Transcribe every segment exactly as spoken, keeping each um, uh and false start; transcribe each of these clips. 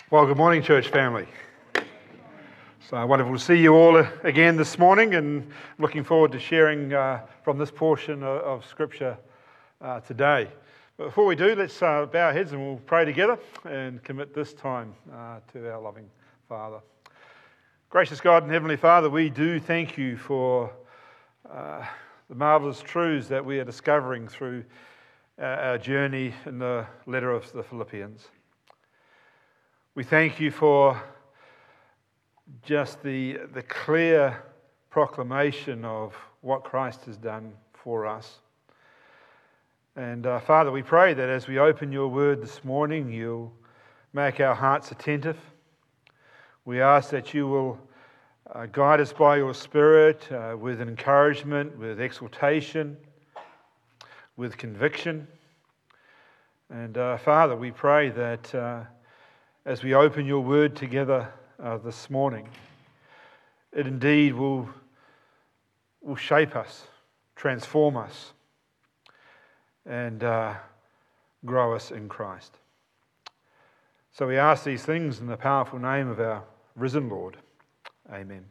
Well, good morning, church family. So wonderful to see you all again this morning, and looking forward to sharing uh, from this portion of, of Scripture uh, today. But before we do, let's uh, bow our heads and we'll pray together and commit this time uh, to our loving Father. Gracious God and Heavenly Father, we do thank you for uh, the marvellous truths that we are discovering through our, our journey in the letter of the Philippians. We thank you for just the, the clear proclamation of what Christ has done for us. And uh, Father, we pray that as we open your word this morning, you'll make our hearts attentive. We ask that you will uh, guide us by your Spirit uh, with encouragement, with exhortation, with conviction. And uh, Father, we pray that uh, as we open your word together uh, this morning, it indeed will, will shape us, transform us, and uh, grow us in Christ. So we ask these things in the powerful name of our risen Lord. Amen.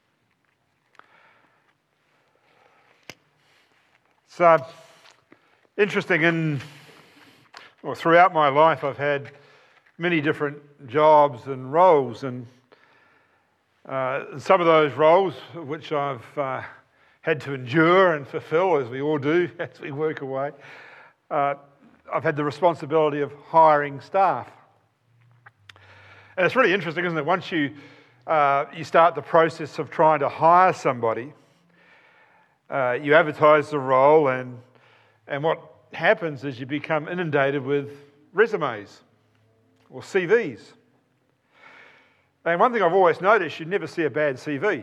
It's uh, interesting, in, well, throughout my life I've had many different jobs and roles, and uh, some of those roles which I've uh, had to endure and fulfill, as we all do as we work away, uh, I've had the responsibility of hiring staff. And it's really interesting, isn't it? Once you uh, you start the process of trying to hire somebody, uh, you advertise the role, and and what happens is you become inundated with resumes or C Vs. And one thing I've always noticed, you never see a bad C V.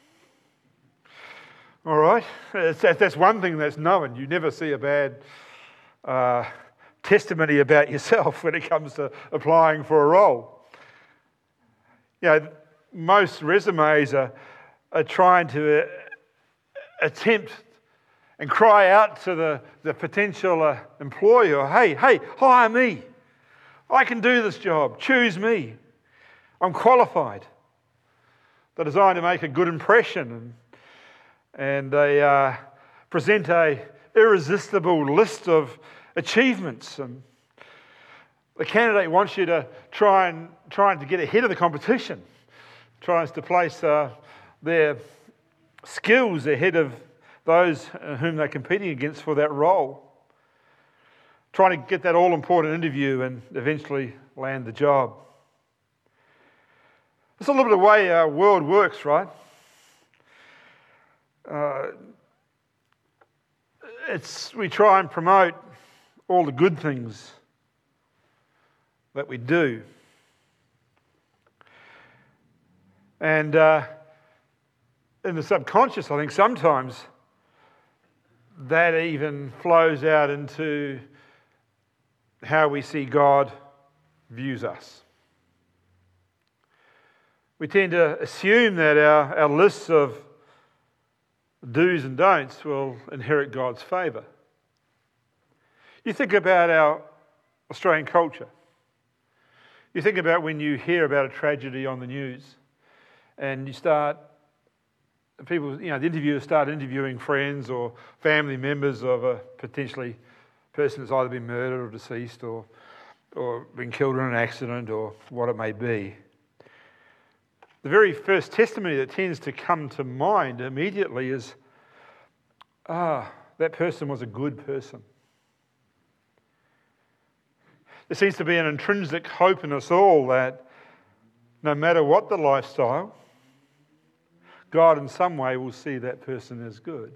All right? That's one thing that's known. You never see a bad uh, testimony about yourself when it comes to applying for a role. You know, most resumes are, are trying to uh, attempt and cry out to the, the potential uh, employer, hey, hey, hire me. I can do this job. Choose me. I'm qualified. They're designed to make a good impression, and, and they uh, present a irresistible list of achievements. And the candidate wants you to try and trying to get ahead of the competition, tries to place uh, their skills ahead of those whom they're competing against for that role, trying to get that all-important interview and eventually land the job. It's a little bit the way our world works, right? Uh, it's we try and promote all the good things that we do. And uh, in the subconscious, I think sometimes that even flows out into how we see God views us. We tend to assume that our, our lists of do's and don'ts will inherit God's favour. You think about our Australian culture. You think about when you hear about a tragedy on the news, and you start, people, you know, the interviewers start interviewing friends or family members of a potentially person that's either been murdered or deceased or or been killed in an accident or what it may be. The very first testimony that tends to come to mind immediately is, ah, that person was a good person. There seems to be an intrinsic hope in us all that no matter what the lifestyle, God in some way will see that person as good.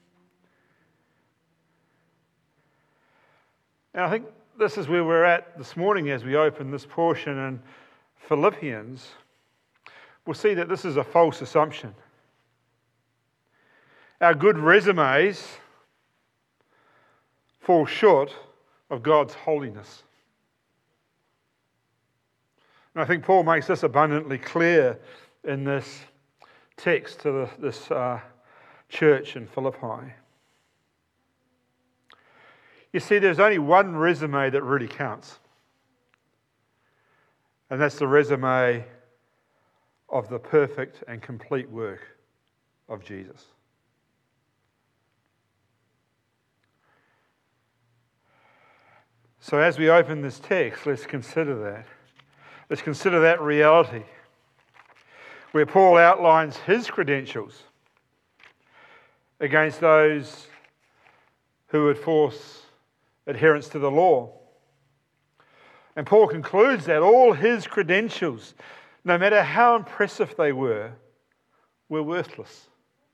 And I think this is where we're at this morning as we open this portion in Philippians. We'll see that this is a false assumption. Our good resumes fall short of God's holiness. And I think Paul makes this abundantly clear in this text to the, this uh, church in Philippi. You see, there's only one resume that really counts. And that's the resume of the perfect and complete work of Jesus. So as we open this text, let's consider that. Let's consider that reality, where Paul outlines his credentials against those who would force adherence to the law. And Paul concludes that all his credentials, no matter how impressive they were, were worthless.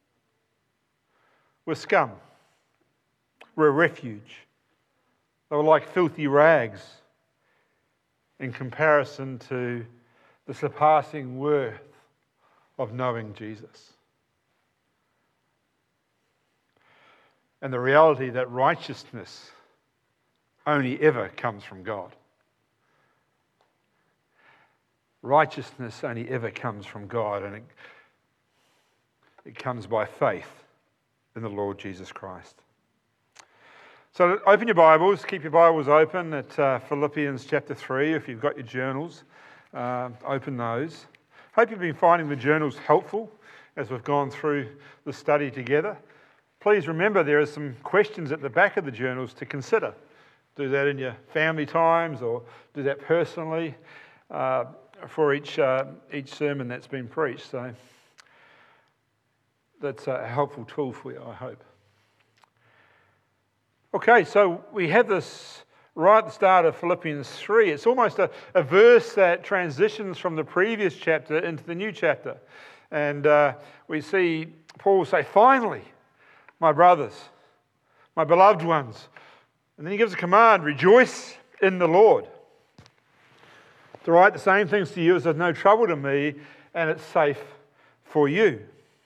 Were scum. Were a refuge. They were like filthy rags in comparison to the surpassing worth of knowing Jesus. And the reality that righteousness only ever comes from God. Righteousness only ever comes from God, and it, it comes by faith in the Lord Jesus Christ. So open your Bibles, keep your Bibles open at uh, Philippians chapter three. If you've got your journals, uh, open those. Hope you've been finding the journals helpful as we've gone through the study together. Please remember there are some questions at the back of the journals to consider. Do that in your family times or do that personally uh, for each, uh, each sermon that's been preached. So that's a helpful tool for you, I hope. Okay, so we have this right at the start of Philippians three. It's almost a, a verse that transitions from the previous chapter into the new chapter. And uh, we see Paul say, finally, my brothers, my beloved ones. And then he gives a command, rejoice in the Lord. To write the same things to you as there's no trouble to me and it's safe for you.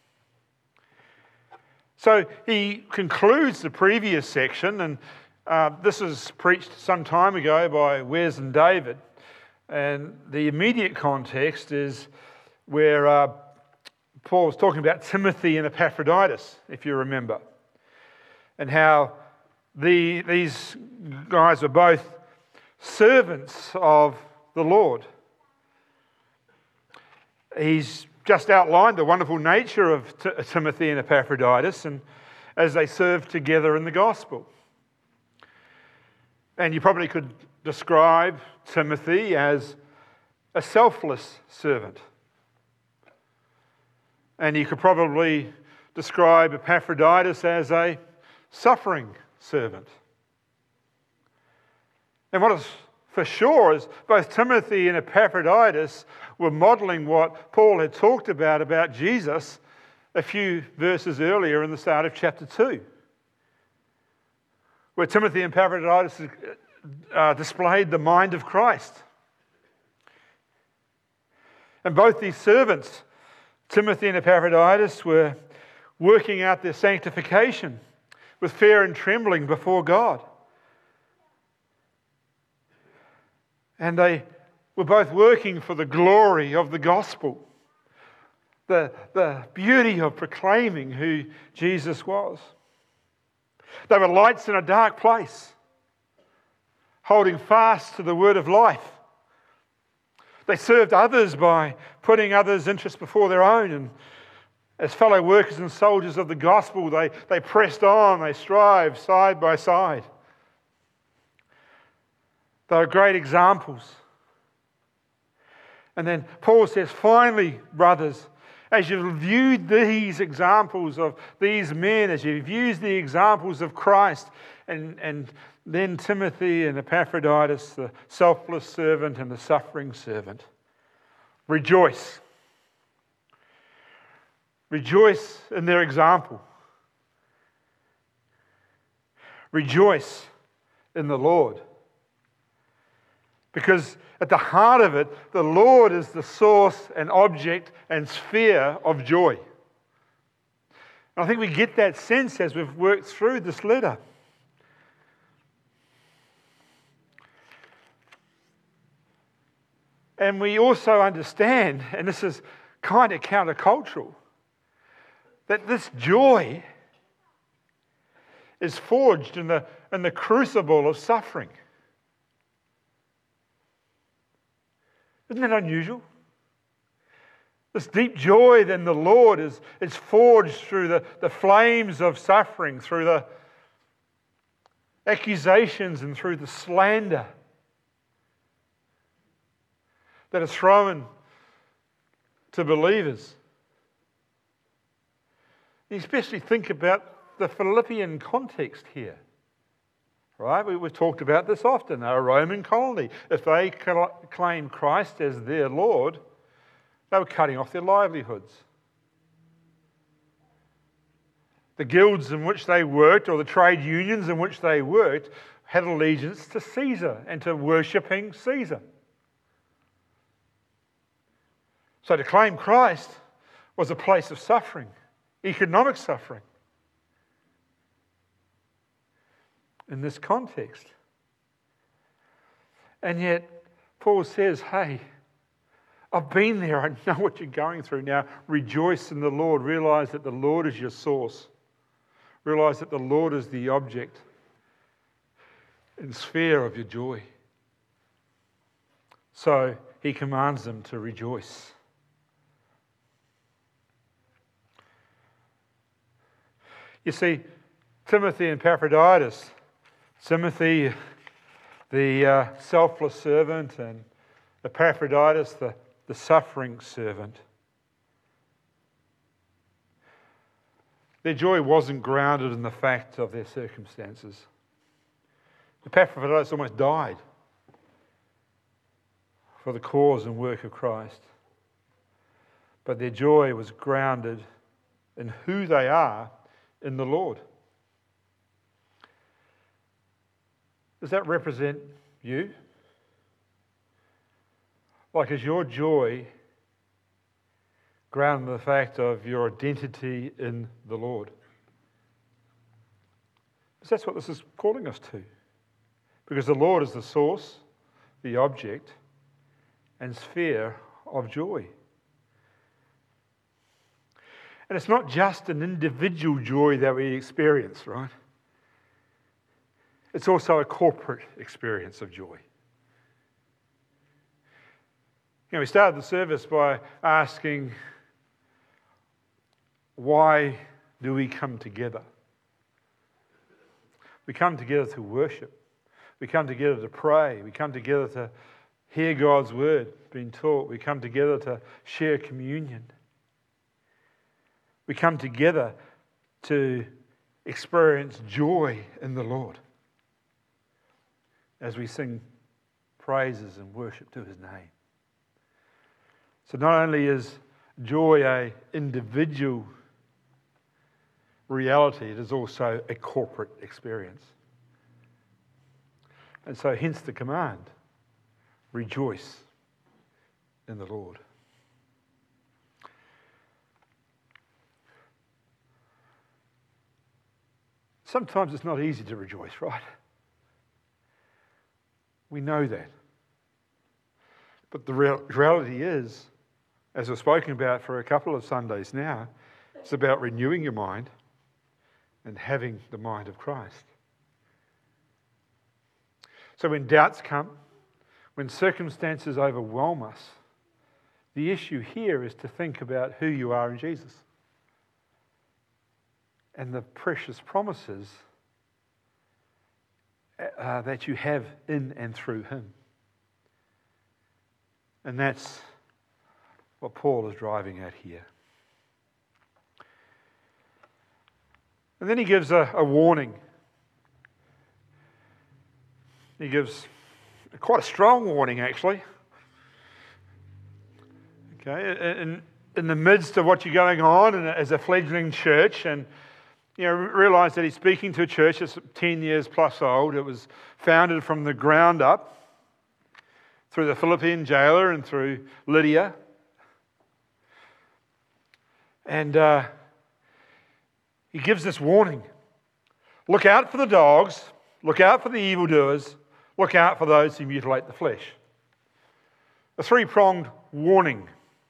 So he concludes the previous section, and uh, this was preached some time ago by Wes and David. And the immediate context is where uh, Paul's talking about Timothy and Epaphroditus, if you remember, and how the, these guys were both servants of the Lord. He's just outlined the wonderful nature of T- Timothy and Epaphroditus and as they served together in the gospel. And you probably could describe Timothy as a selfless servant. And you could probably describe Epaphroditus as a suffering servant. And what is for sure is both Timothy and Epaphroditus were modelling what Paul had talked about, about Jesus, a few verses earlier in the start of chapter two, where Timothy and Epaphroditus uh, displayed the mind of Christ. And both these servants, Timothy and Epaphroditus, were working out their sanctification with fear and trembling before God. And they were both working for the glory of the gospel, the, the beauty of proclaiming who Jesus was. They were lights in a dark place, holding fast to the word of life. They served others by putting others' interests before their own. And as fellow workers and soldiers of the gospel, they, they pressed on, they strived side by side. They were great examples. And then Paul says, finally, brothers, as you've viewed these examples of these men, as you've used the examples of Christ, and, and then Timothy and Epaphroditus, the selfless servant and the suffering servant, rejoice. Rejoice in their example. Rejoice in the Lord. Because at the heart of it, the Lord is the source and object and sphere of joy. And I think we get that sense as we've worked through this letter. And we also understand, and this is kind of countercultural, that this joy is forged in the, in the crucible of suffering. Isn't that unusual? This deep joy in the Lord is, is forged through the, the flames of suffering, through the accusations and through the slander that is thrown to believers. You especially think about the Philippian context here. Right? We, we've talked about this often. They're a Roman colony. If they claim Christ as their Lord, they were cutting off their livelihoods. The guilds in which they worked, or the trade unions in which they worked, had allegiance to Caesar and to worshipping Caesar. So to claim Christ was a place of suffering, economic suffering. In this context. And yet, Paul says, hey, I've been there. I know what you're going through now. Rejoice in the Lord. Realize that the Lord is your source. Realize that the Lord is the object and sphere of your joy. So he commands them to rejoice. You see, Timothy and Epaphroditus, Timothy, the uh, selfless servant, and Epaphroditus, the, the suffering servant. Their joy wasn't grounded in the fact of their circumstances. Epaphroditus almost died for the cause and work of Christ. But their joy was grounded in who they are in the Lord. Does that represent you? Like, is your joy grounded in the fact of your identity in the Lord? Because that's what this is calling us to. Because the Lord is the source, the object, and sphere of joy. And it's not just an individual joy that we experience, right? It's also a corporate experience of joy. You know, we started the service by asking, why do we come together? We come together to worship. We come together to pray. We come together to hear God's word being taught. We come together to share communion. We come together to experience joy in the Lord as we sing praises and worship to his name. So not only is joy an individual reality, it is also a corporate experience. And so hence the command, rejoice in the Lord. Sometimes it's not easy to rejoice, right? We know that. But the real, reality is, as we've spoken about for a couple of Sundays now, it's about renewing your mind and having the mind of Christ. So when doubts come, when circumstances overwhelm us, the issue here is to think about who you are in Jesus and the precious promises uh, that you have in and through him. And that's what Paul is driving at here. And then he gives a, a warning. He gives quite a strong warning, actually. Okay, in, in the midst of what you're going on and as a fledgling church, and you know, realize that he's speaking to a church that's ten years plus old. It was founded from the ground up through the Philippian jailer and through Lydia. And uh, he gives this warning. Look out for the dogs. Look out for the evildoers. Look out for those who mutilate the flesh. A three-pronged warning.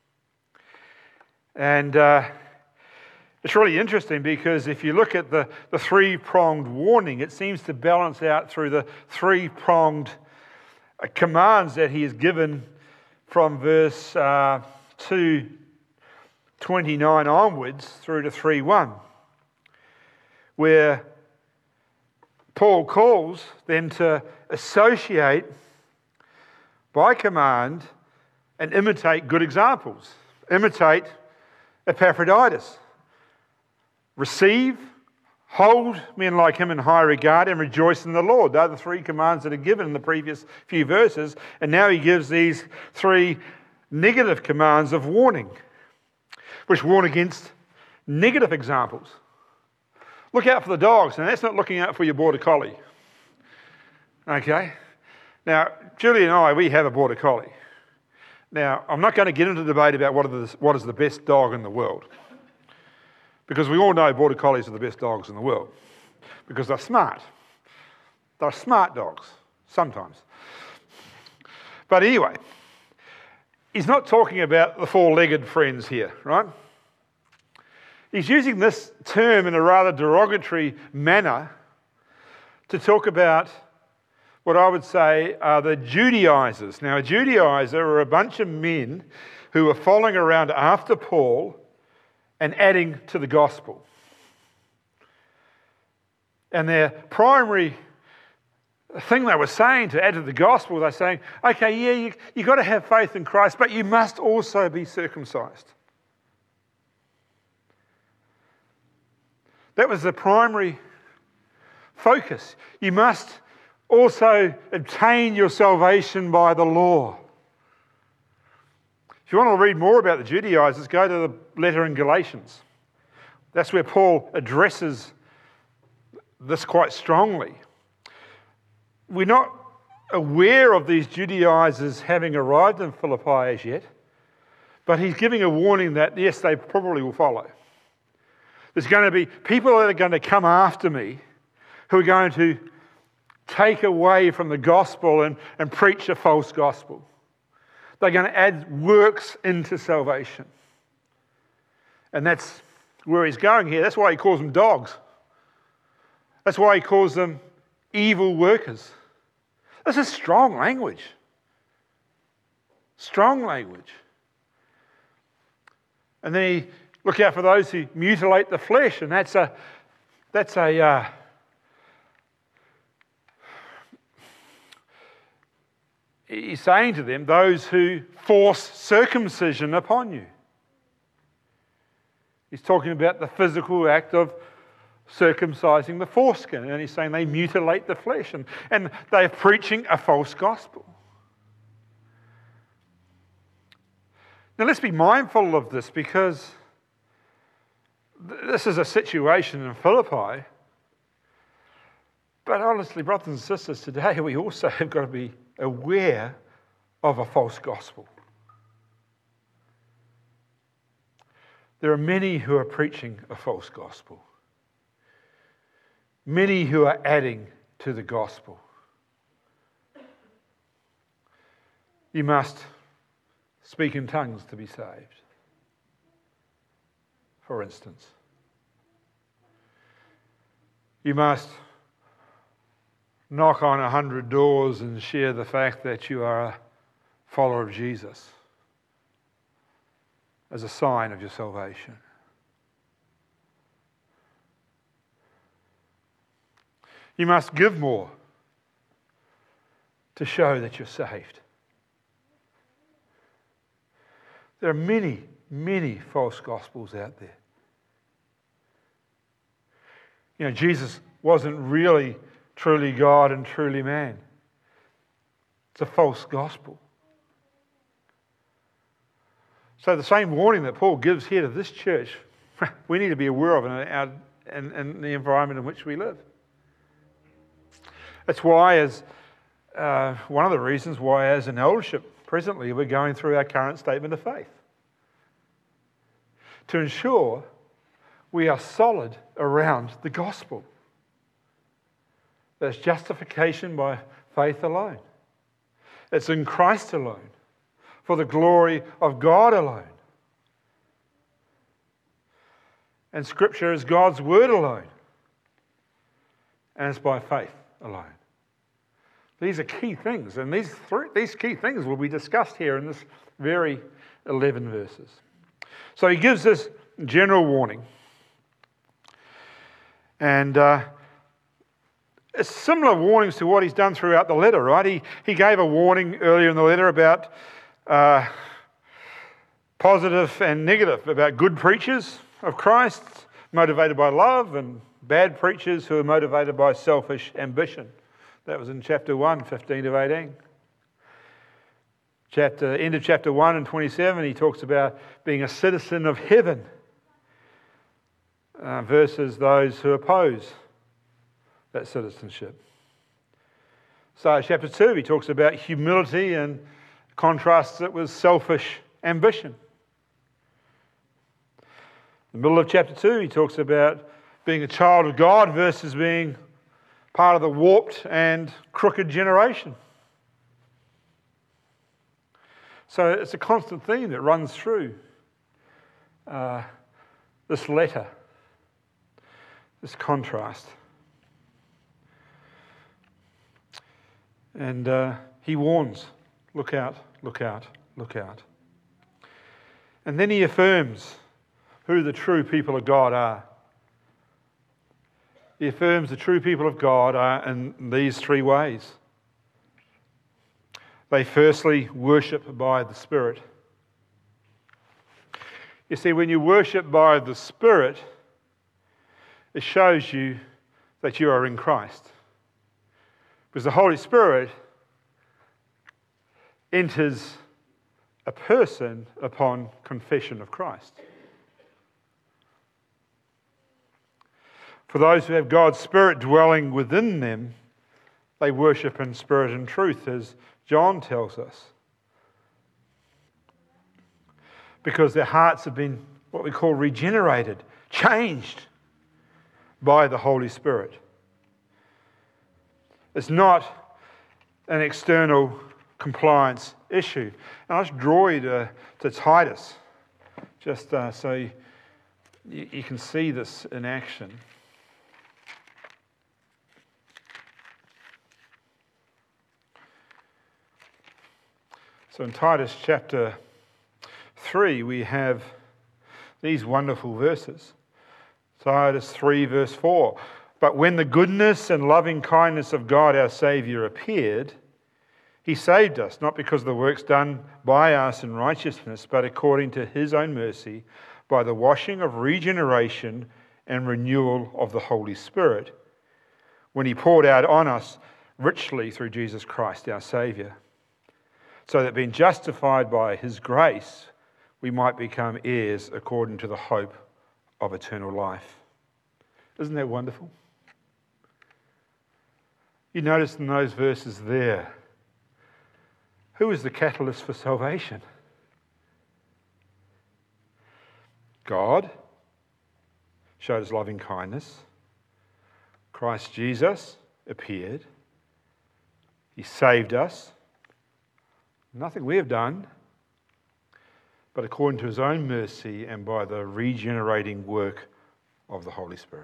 And uh, it's really interesting because if you look at the, the three-pronged warning, it seems to balance out through the three-pronged commands that he has given from verse uh, two twenty-nine onwards through to three one, where Paul calls them to associate by command and imitate good examples. Imitate Epaphroditus. Receive, hold men like him in high regard, and rejoice in the Lord. They're the three commands that are given in the previous few verses. And now he gives these three negative commands of warning, which warn against negative examples. Look out for the dogs, and that's not looking out for your border collie. Okay? Now, Julie and I, we have a border collie. Now, I'm not going to get into debate about what, are the, what is the best dog in the world, because we all know border collies are the best dogs in the world, because they're smart. They're smart dogs, sometimes. But anyway, he's not talking about the four-legged friends here, right? He's using this term in a rather derogatory manner to talk about what I would say are the Judaizers. Now, a Judaizer are a bunch of men who were following around after Paul and adding to the gospel. And their primary thing they were saying to add to the gospel, they're saying, okay, yeah, you, you've got to have faith in Christ, but you must also be circumcised. That was the primary focus. You must also obtain your salvation by the law. If you want to read more about the Judaizers, go to the letter in Galatians. That's where Paul addresses this quite strongly. We're not aware of these Judaizers having arrived in Philippi as yet, but he's giving a warning that, yes, they probably will follow. There's going to be people that are going to come after me who are going to take away from the gospel and, and preach a false gospel. They're going to add works into salvation. And that's where he's going here. That's why he calls them dogs. That's why he calls them evil workers. This is strong language. Strong language. And then he look out for those who mutilate the flesh, and that's a that's a uh, he's saying to them, those who force circumcision upon you. He's talking about the physical act of circumcising the foreskin, and he's saying they mutilate the flesh, and, and they're preaching a false gospel. Now let's be mindful of this, because this is a situation in Philippi, but honestly, brothers and sisters, today we also have got to be aware of a false gospel. There are many who are preaching a false gospel. Many who are adding to the gospel. You must speak in tongues to be saved, for instance. You must knock on a hundred doors and share the fact that you are a follower of Jesus as a sign of your salvation. You must give more to show that you're saved. There are many, many false gospels out there. You know, Jesus wasn't really truly God and truly man. It's a false gospel. So the same warning that Paul gives here to this church, we need to be aware of in, our, in, in the environment in which we live. That's why, as uh, one of the reasons why, as an eldership, presently we're going through our current statement of faith to ensure we are solid around the gospel. There's justification by faith alone. It's in Christ alone, for the glory of God alone. And Scripture is God's word alone. And it's by faith alone. These are key things, and these three, these key things will be discussed here in this very eleven verses. So he gives this general warning. And uh, it's similar warnings to what he's done throughout the letter, right? He, he gave a warning earlier in the letter about uh, positive and negative, about good preachers of Christ, motivated by love, and bad preachers who are motivated by selfish ambition. That was in chapter one, fifteen to eighteen. Chapter, end of chapter one and twenty-seven, he talks about being a citizen of heaven uh, versus those who oppose that citizenship. So chapter two, he talks about humility and contrasts it with selfish ambition. In the middle of chapter two, he talks about being a child of God versus being part of the warped and crooked generation. So it's a constant theme that runs through uh, this letter, this contrast. And uh, he warns, look out, look out, look out. And then he affirms who the true people of God are. He affirms the true people of God are in these three ways. They firstly worship by the Spirit. You see, when you worship by the Spirit, it shows you that you are in Christ. Because the Holy Spirit enters a person upon confession of Christ. For those who have God's Spirit dwelling within them, they worship in spirit and truth, as John tells us. Because their hearts have been what we call regenerated, changed by the Holy Spirit. It's not an external compliance issue. And I just draw you to, to Titus, just uh, so you, you can see this in action. So in Titus chapter three, we have these wonderful verses. Titus three verse four. But when the goodness and loving kindness of God our Saviour appeared, he saved us, not because of the works done by us in righteousness, but according to his own mercy, by the washing of regeneration and renewal of the Holy Spirit, when he poured out on us richly through Jesus Christ our Saviour, so that being justified by his grace, we might become heirs according to the hope of eternal life. Isn't that wonderful? You notice in those verses there, who is the catalyst for salvation? God showed his loving kindness. Christ Jesus appeared. He saved us. Nothing we have done, but according to his own mercy and by the regenerating work of the Holy Spirit.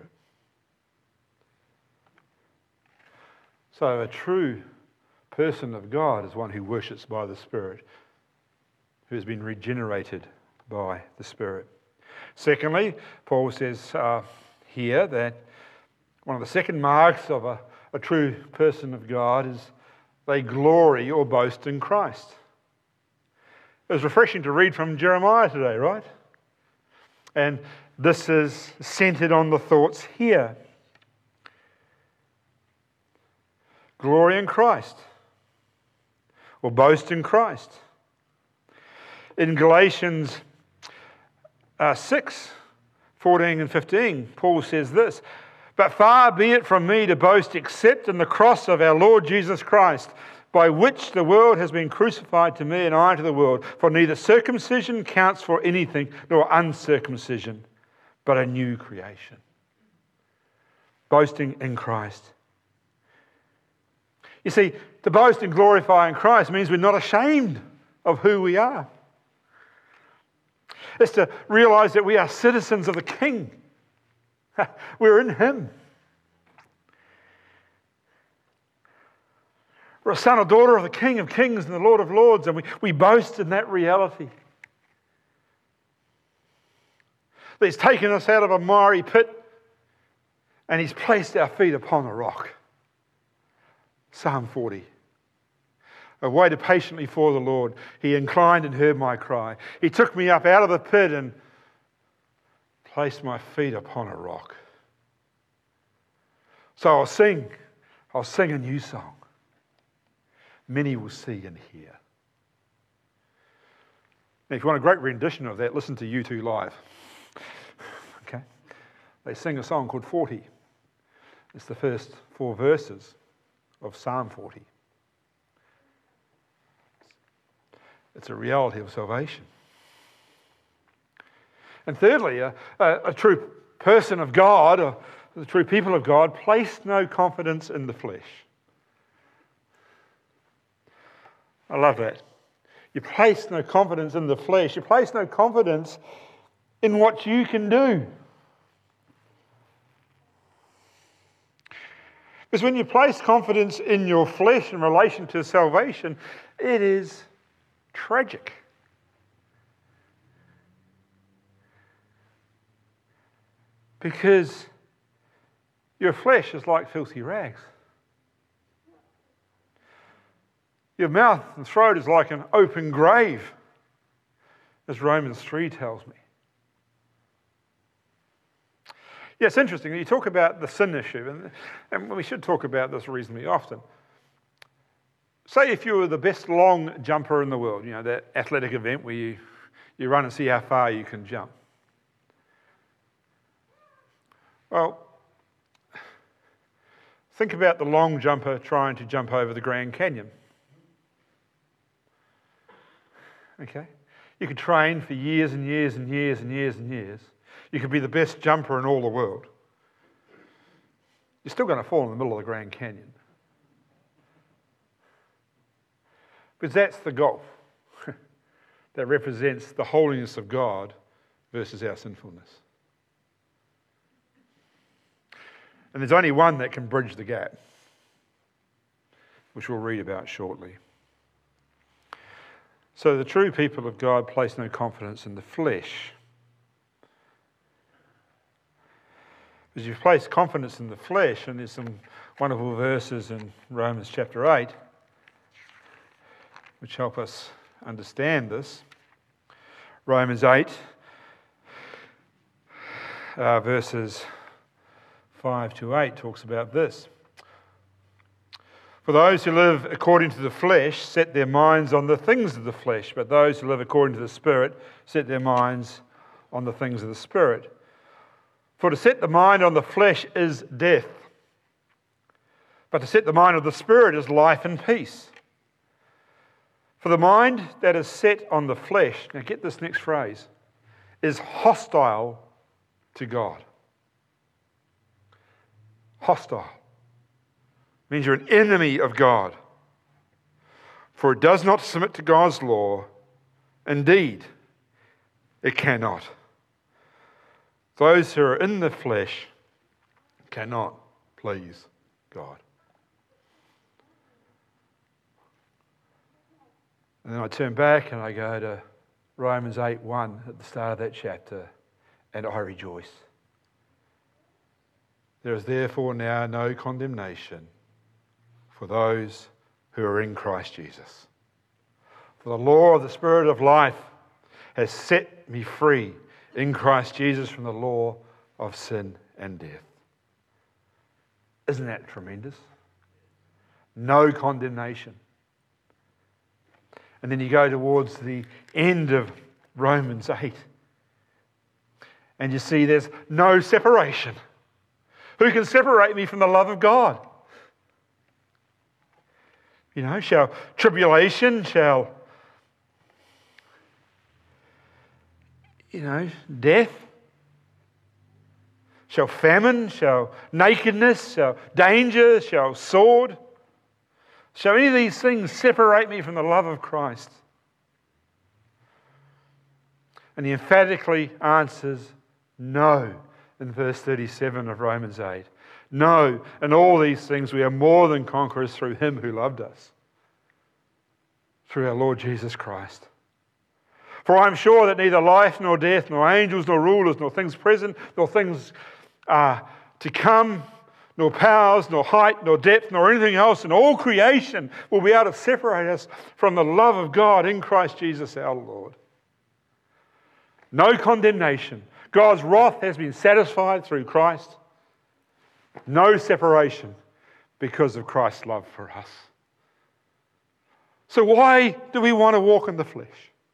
So a true person of God is one who worships by the Spirit, who has been regenerated by the Spirit. Secondly, Paul says uh, here that one of the second marks of a, a true person of God is they glory or boast in Christ. It was refreshing to read from Jeremiah today, right? And this is centered on the thoughts here. Glory in Christ, or boast in Christ. In Galatians uh, six, fourteen and fifteen, Paul says this, but far be it from me to boast except in the cross of our Lord Jesus Christ, by which the world has been crucified to me and I to the world. For neither circumcision counts for anything, nor uncircumcision, but a new creation. Boasting in Christ. You see, to boast and glorify in Christ means we're not ashamed of who we are. It's to realize that we are citizens of the King. We're in him. We're a son or daughter of the King of Kings and the Lord of Lords, and we, we boast in that reality. That He's taken us out of a miry pit and He's placed our feet upon a rock. Psalm forty. I waited patiently for the Lord. He inclined and heard my cry. He took me up out of the pit and placed my feet upon a rock. So I'll sing. I'll sing a new song. Many will see and hear. Now, if you want a great rendition of that, listen to U two Live. Okay? They sing a song called forty. It's the first four verses of Psalm forty. It's a reality of salvation. And thirdly, a, a, a true person of God, or the true people of God, place no confidence in the flesh. I love that. You place no confidence in the flesh. You place no confidence in what you can do. Because when you place confidence in your flesh in relation to salvation, it is tragic. Because your flesh is like filthy rags. Your mouth and throat is like an open grave, as Romans three tells me. Yeah, it's interesting. You talk about the sin issue, and, and we should talk about this reasonably often. Say if you were the best long jumper in the world, you know, that athletic event where you, you run and see how far you can jump. Well, think about the long jumper trying to jump over the Grand Canyon. Okay? You could train for years and years and years and years and years. You could be the best jumper in all the world. You're still going to fall in the middle of the Grand Canyon. Because that's the gulf that represents the holiness of God versus our sinfulness. And there's only one that can bridge the gap, which we'll read about shortly. So the true people of God place no confidence in the flesh. As you've placed confidence in the flesh, and there's some wonderful verses in Romans chapter eight, which help us understand this. Romans eight, uh, verses five to eight talks about this. For those who live according to the flesh set their minds on the things of the flesh, but those who live according to the Spirit set their minds on the things of the Spirit. For to set the mind on the flesh is death, but to set the mind of the Spirit is life and peace. For the mind that is set on the flesh, now get this next phrase, is hostile to God. Hostile means you're an enemy of God. For it does not submit to God's law. Indeed, it cannot. Those who are in the flesh cannot please God. And then I turn back and I go to Romans eight one at the start of that chapter, and I rejoice. There is therefore now no condemnation for those who are in Christ Jesus. For the law of the Spirit of life has set me free in Christ Jesus from the law of sin and death. Isn't that tremendous? No condemnation. And then you go towards the end of Romans eight, and you see there's no separation. Who can separate me from the love of God? You know, shall tribulation, shall, you know, death, shall famine, shall nakedness, shall danger, shall sword, shall any of these things separate me from the love of Christ? And he emphatically answers no in verse thirty-seven of Romans eight. No, in all these things we are more than conquerors through him who loved us. through our Lord Jesus Christ. For I am sure that neither life nor death, nor angels nor rulers, nor things present, nor things uh, to come, nor powers, nor height, nor depth, nor anything else in all creation will be able to separate us from the love of God in Christ Jesus our Lord. No condemnation. God's wrath has been satisfied through Christ. No separation because of Christ's love for us. So why do we want to walk in the flesh?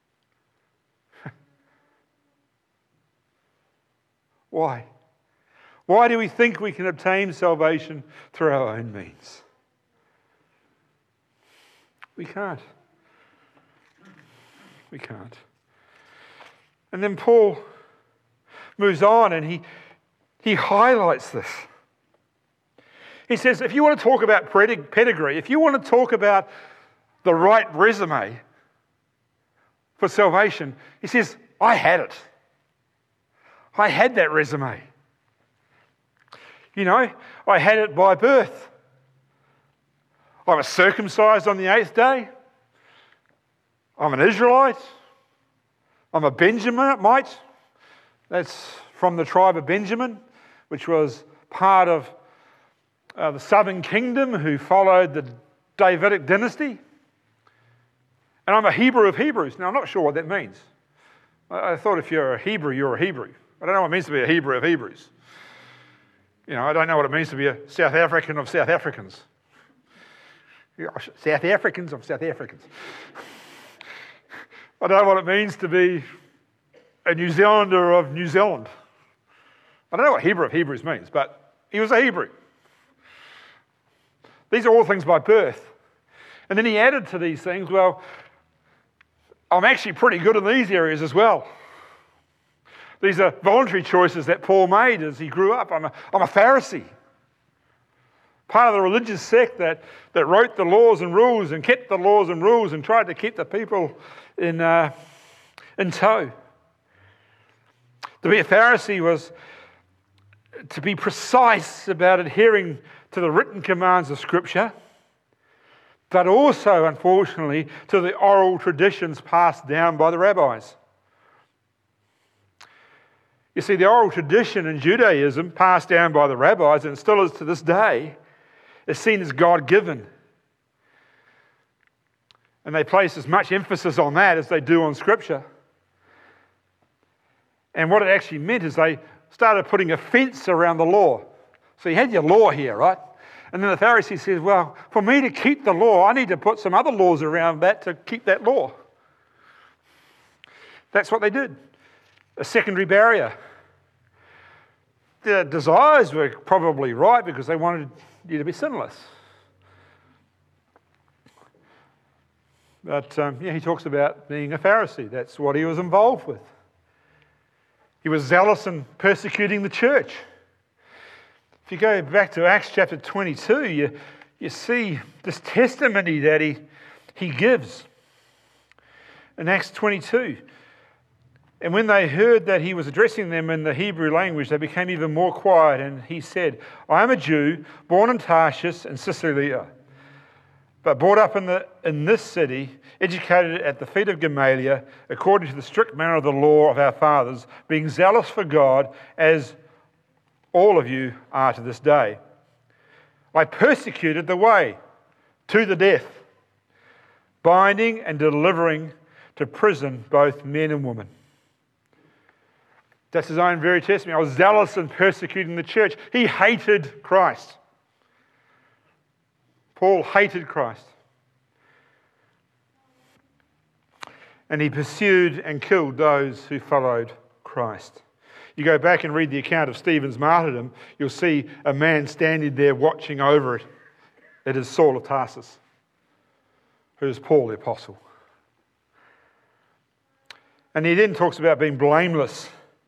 Why? Why do we think we can obtain salvation through our own means? We can't. We can't. And then Paul moves on and he, he highlights this. He says, if you want to talk about pedigree, if you want to talk about the right resume for salvation, he says, I had it. I had that resume. You know, I had it by birth. I was circumcised on the eighth day. I'm an Israelite. I'm a Benjaminite. That's from the tribe of Benjamin, which was part of uh, the southern kingdom who followed the Davidic dynasty. And I'm a Hebrew of Hebrews. Now, I'm not sure what that means. I, I thought if you're a Hebrew, you're a Hebrew. I don't know what it means to be a Hebrew of Hebrews. You know, I don't know what it means to be a South African of South Africans. South Africans of South Africans. I don't know what it means to be a New Zealander of New Zealand. I don't know what Hebrew of Hebrews means, but he was a Hebrew. These are all things by birth. And then he added to these things, well, I'm actually pretty good in these areas as well. These are voluntary choices that Paul made as he grew up. I'm a, I'm a Pharisee. Part of the religious sect that, that wrote the laws and rules and kept the laws and rules and tried to keep the people in, uh, in tow. To be a Pharisee was to be precise about adhering to the written commands of Scripture, but also, unfortunately, to the oral traditions passed down by the rabbis. You see, the oral tradition in Judaism, passed down by the rabbis, and still is to this day, is seen as God-given. And they place as much emphasis on that as they do on Scripture. And what it actually meant is they started putting a fence around the law. So you had your law here, right? And then the Pharisee says, well, for me to keep the law, I need to put some other laws around that to keep that law. That's what they did. A secondary barrier. Their desires were probably right because they wanted you to be sinless. But um, yeah, he talks about being a Pharisee. That's what he was involved with. He was zealous in persecuting the church. If you go back to Acts chapter twenty-two, you, you see this testimony that he, he gives. In Acts twenty-two, and when they heard that he was addressing them in the Hebrew language, they became even more quiet, and he said, I am a Jew, born in Tarshish in Cilicia, but brought up in, the, in this city, educated at the feet of Gamaliel, according to the strict manner of the law of our fathers, being zealous for God, as all of you are to this day. I persecuted the way to the death, binding and delivering to prison both men and women. That's his own very testimony. I was zealous in persecuting the church. He hated Christ. Paul hated Christ. And he pursued and killed those who followed Christ. You go back and read the account of Stephen's martyrdom, you'll see a man standing there watching over it. It is Saul of Tarsus, who is Paul the Apostle. And he then talks about being blameless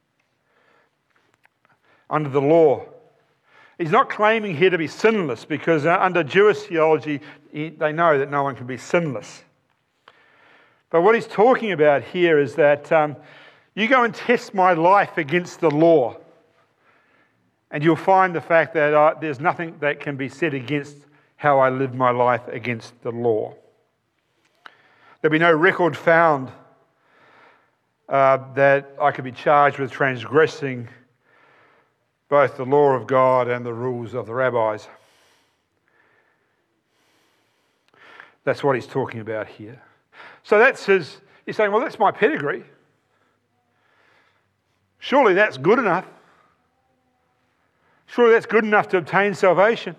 under the law. He's not claiming here to be sinless because under Jewish theology, they know that no one can be sinless. But what he's talking about here is that um, you go and test my life against the law, and you'll find the fact that uh, there's nothing that can be said against how I live my life against the law. There'll be no record found uh, that I could be charged with transgressing both the law of God and the rules of the rabbis. That's what he's talking about here. So that's his, he's saying, well, that's my pedigree. Surely that's good enough. Surely that's good enough to obtain salvation.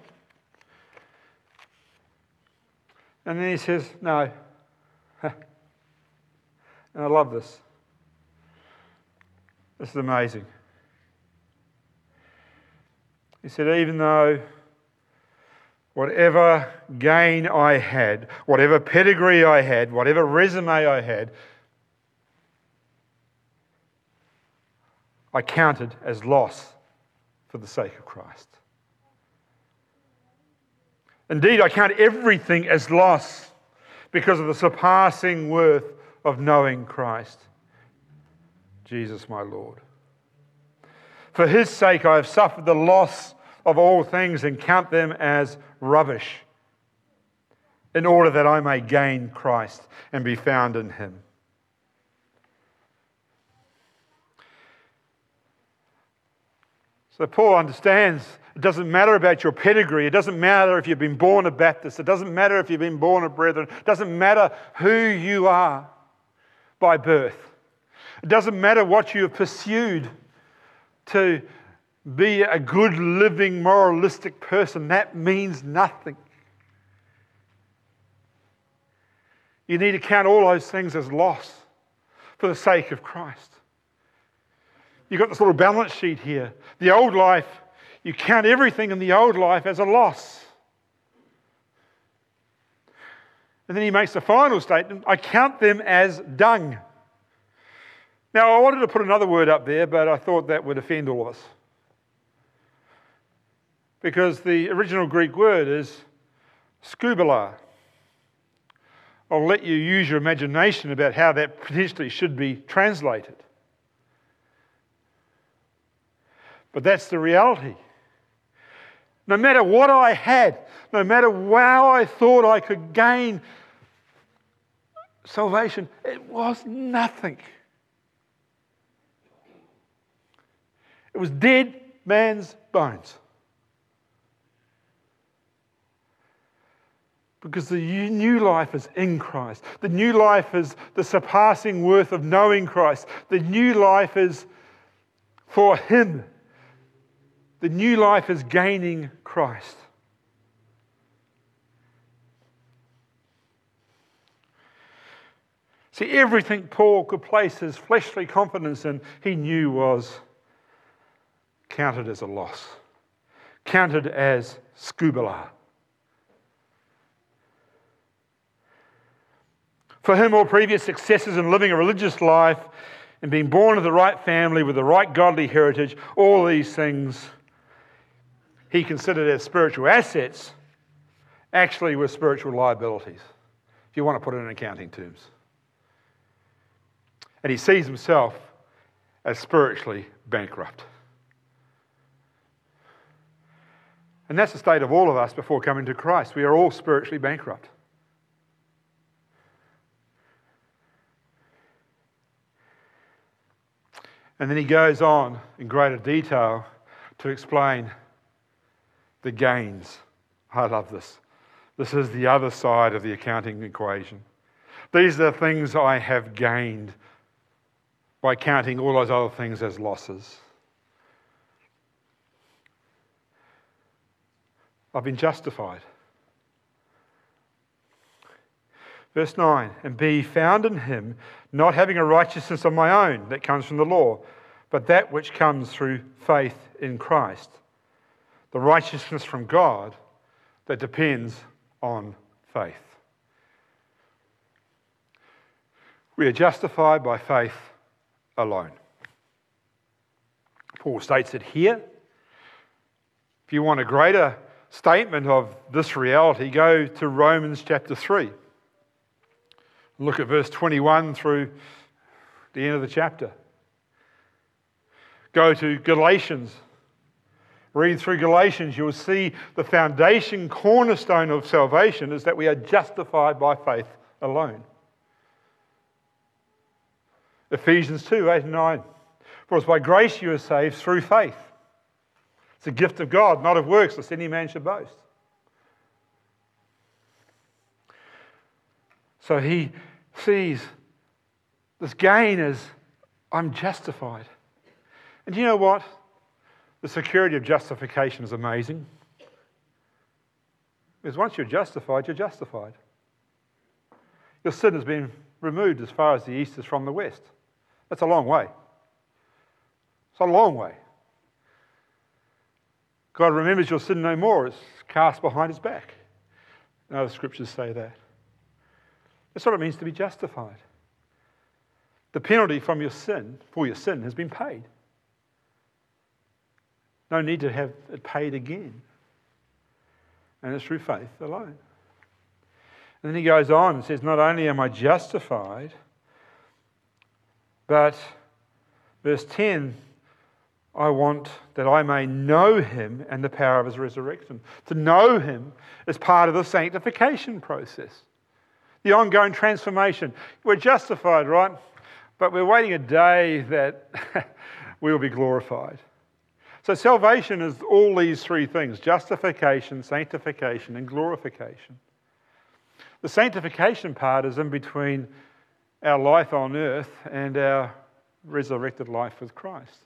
And then he says, no. And I love this. This is amazing. He said, even though whatever gain I had, whatever pedigree I had, whatever resume I had, I counted as loss for the sake of Christ. Indeed, I count everything as loss because of the surpassing worth of knowing Christ, Jesus my Lord. For his sake I have suffered the loss of all things and count them as rubbish, in order that I may gain Christ and be found in him. So Paul understands it doesn't matter about your pedigree. It doesn't matter if you've been born a Baptist. It doesn't matter if you've been born a Brethren. It doesn't matter who you are by birth. It doesn't matter what you have pursued to be a good, living, moralistic person. That means nothing. You need to count all those things as loss for the sake of Christ. You've got this little balance sheet here. The old life, you count everything in the old life as a loss. And then he makes the final statement, I count them as dung. Now, I wanted to put another word up there, but I thought that would offend all of us. Because the original Greek word is skubala. I'll let you use your imagination about how that potentially should be translated. But that's the reality. No matter what I had, no matter how I thought I could gain salvation, it was nothing. It was dead man's bones. Because the new life is in Christ. The new life is the surpassing worth of knowing Christ. The new life is for him. The new life is gaining Christ. See, everything Paul could place his fleshly confidence in, he knew was counted as a loss, counted as skubala. For him, all previous successes in living a religious life and being born of the right family with the right godly heritage, all these things he considered as spiritual assets, actually were spiritual liabilities, if you want to put it in accounting terms. And he sees himself as spiritually bankrupt. And that's the state of all of us before coming to Christ. We are all spiritually bankrupt. And then he goes on in greater detail to explain the gains. I love this. This is the other side of the accounting equation. These are the things I have gained by counting all those other things as losses. I've been justified. Verse nine, and be found in him, not having a righteousness of my own that comes from the law, but that which comes through faith in Christ. The righteousness from God that depends on faith. We are justified by faith alone. Paul states it here. If you want a greater statement of this reality, go to Romans chapter three. Look at verse twenty-one through the end of the chapter. Go to Galatians. Read through Galatians, you'll see the foundation cornerstone of salvation is that we are justified by faith alone. Ephesians two, eight and nine. For it's by grace you are saved through faith. It's a gift of God, not of works, lest any man should boast. So he sees this gain as, I'm justified. And do you know what? The security of justification is amazing. Because once you're justified, you're justified. Your sin has been removed as far as the east is from the west. That's a long way. It's a long way. God remembers your sin no more. It's cast behind his back. No, the scriptures say that. That's what it means to be justified. The penalty from your sin, for your sin, has been paid. No need to have it paid again. And it's through faith alone. And then he goes on and says, not only am I justified, but verse ten, I want that I may know him and the power of his resurrection. To know him is part of the sanctification process. The ongoing transformation. We're justified, right? But we're waiting a day that we'll be glorified. So salvation is all these three things: justification, sanctification, and glorification. The sanctification part is in between our life on earth and our resurrected life with Christ.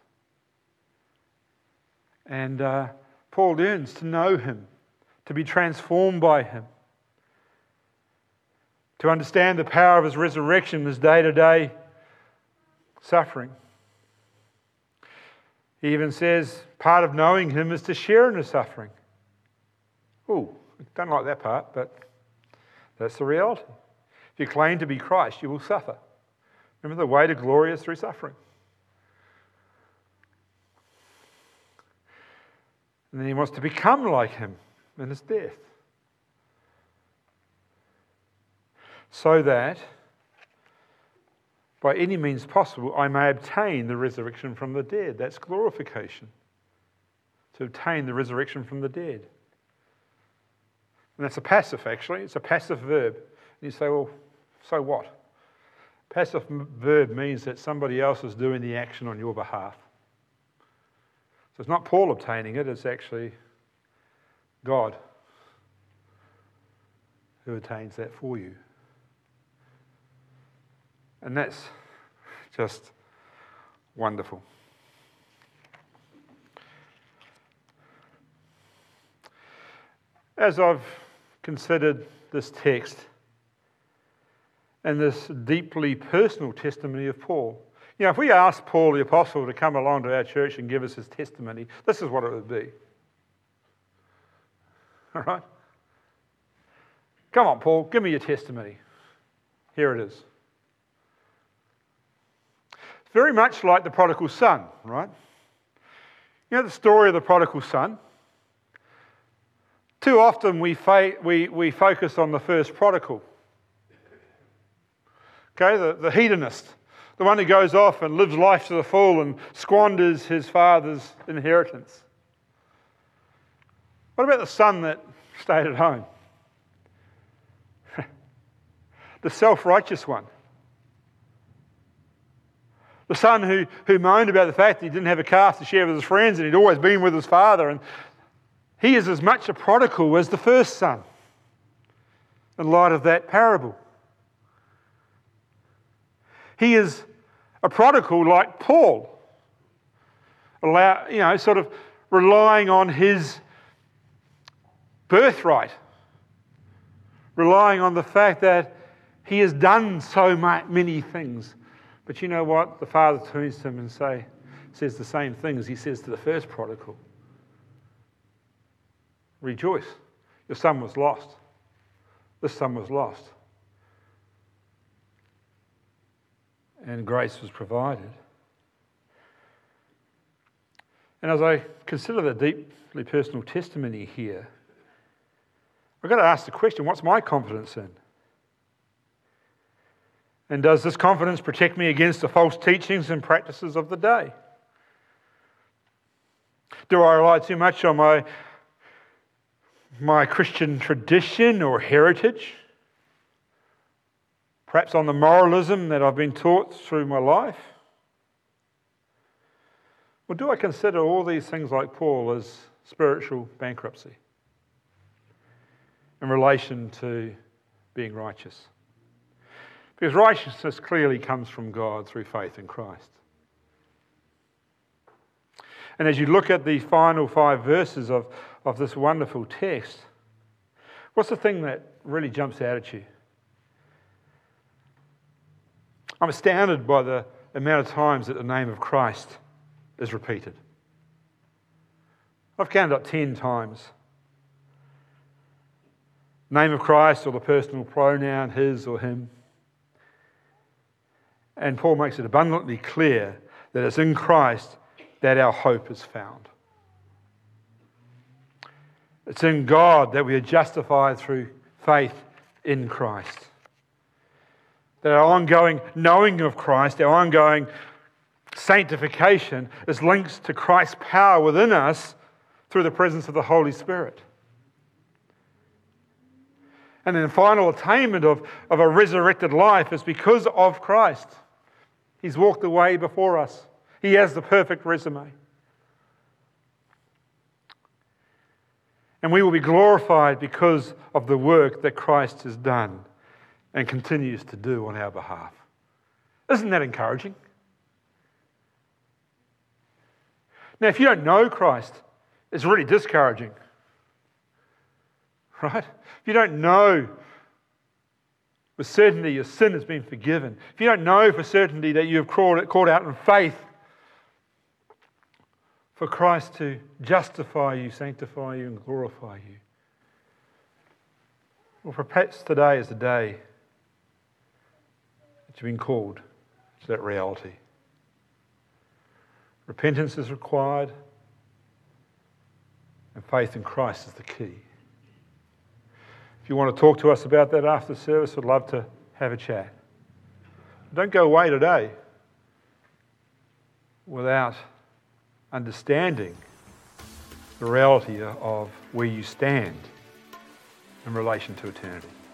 And uh, Paul learns to know him, to be transformed by him, to understand the power of his resurrection, his day-to-day suffering. He even says part of knowing him is to share in his suffering. Ooh, don't like that part, but that's the reality. If you claim to be Christ, you will suffer. Remember, the way to glory is through suffering. And then he wants to become like him in his death. So that, by any means possible, I may obtain the resurrection from the dead. That's glorification. To obtain the resurrection from the dead. And that's a passive, actually. It's a passive verb. And you say, well, so what? Passive verb means that somebody else is doing the action on your behalf. So it's not Paul obtaining it, it's actually God who attains that for you. And that's just wonderful. As I've considered this text and this deeply personal testimony of Paul, you know, if we asked Paul the Apostle to come along to our church and give us his testimony, this is what it would be. All right? Come on, Paul, give me your testimony. Here it is. Very much like the prodigal son, right? You know the story of the prodigal son? Too often we, fa- we, we focus on the first prodigal. Okay, the, the hedonist, the one who goes off and lives life to the full and squanders his father's inheritance. What about the son that stayed at home? The self-righteous one. The son who, who moaned about the fact that he didn't have a calf to share with his friends and he'd always been with his father. And he is as much a prodigal as the first son in light of that parable. He is a prodigal like Paul, allow, you know, sort of relying on his birthright, relying on the fact that he has done so many things. But you know what? The father turns to him and say, says the same thing as he says to the first prodigal. Rejoice, your son was lost. This son was lost. And grace was provided. And as I consider the deeply personal testimony here, I've got to ask the question, what's my confidence in? And does this confidence protect me against the false teachings and practices of the day? Do I rely too much on my, my Christian tradition or heritage? Perhaps on the moralism that I've been taught through my life? Or do I consider all these things like Paul as spiritual bankruptcy in relation to being righteous? Because righteousness clearly comes from God through faith in Christ. And as you look at the final five verses of, of this wonderful text, what's the thing that really jumps out at you? I'm astounded by the amount of times that the name of Christ is repeated. I've counted up ten times. Name of Christ, or the personal pronoun, his or him. And Paul makes it abundantly clear that it's in Christ that our hope is found. It's in God that we are justified through faith in Christ. That our ongoing knowing of Christ, our ongoing sanctification is linked to Christ's power within us through the presence of the Holy Spirit. And then the final attainment of, of a resurrected life is because of Christ. He's walked the way before us. He has the perfect resume. And we will be glorified because of the work that Christ has done and continues to do on our behalf. Isn't that encouraging? Now, if you don't know Christ, it's really discouraging. Right? If you don't know with certainty your sin has been forgiven, if you don't know for certainty that you have called, called out in faith for Christ to justify you, sanctify you, and glorify you, well, perhaps today is the day that you've been called to that reality. Repentance is required, and faith in Christ is the key. If you want to talk to us about that after the service, I'd love to have a chat. Don't go away today without understanding the reality of where you stand in relation to eternity.